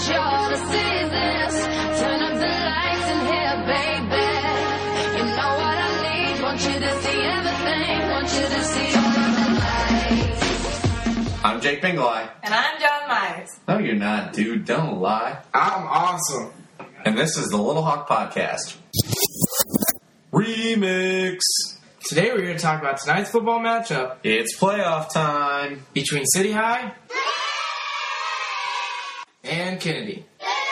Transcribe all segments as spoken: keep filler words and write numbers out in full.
y'all to see this. Turn up the lights in here, baby. You know what I need. Want you to see everything. Want you to see all of the lights. I'm Jake Bingley. And I'm John Myers. No, you're not, dude. Don't lie. I'm awesome. And this is the Little Hawk Podcast. Remix. Today we're going to talk about tonight's football matchup It's playoff time. between City High and Kennedy.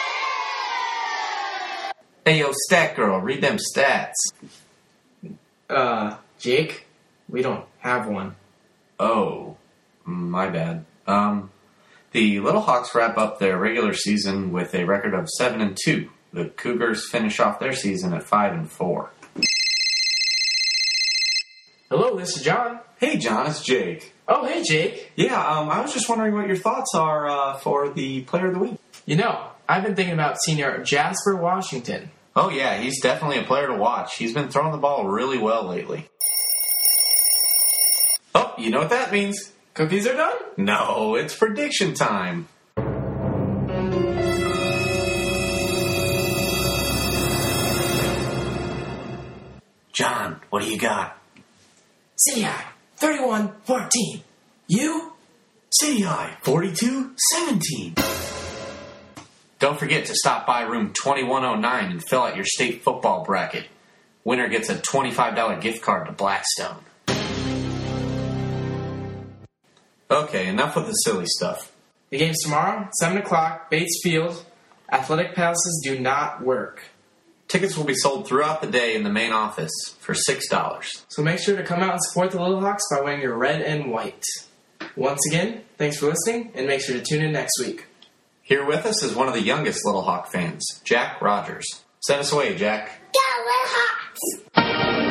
Hey, yo, stat girl, read them stats. Uh, Jake, we don't have one. Oh, my bad. Um, the Little Hawks wrap up their regular season with a record of seven and two. The Cougars finish off their season at five and four. Hello, this is John. Hey, John, it's Jake. Oh, hey, Jake. Yeah, um, I was just wondering what your thoughts are uh, for the Player of the Week. You know, I've been thinking about senior Jasper Washington. Oh, yeah, he's definitely a player to watch. He's been throwing the ball really well lately. Oh, you know what that means? Cookies are done? No, it's prediction time. John, what do you got? City High, thirty-one fourteen. You? City High, forty-two seventeen. Don't forget to stop by room twenty-one oh nine and fill out your state football bracket. Winner gets a twenty-five dollars gift card to Blackstone. Okay, enough with the silly stuff. The game's tomorrow, seven o'clock, Bates Field. Athletic passes do not work. Tickets will be sold throughout the day in the main office for six dollars. So make sure to come out and support the Little Hawks by wearing your red and white. Once again, thanks for listening, and make sure to tune in next week. Here with us is one of the youngest Little Hawk fans, Jack Rogers. Send us away, Jack. Go, Little Hawks!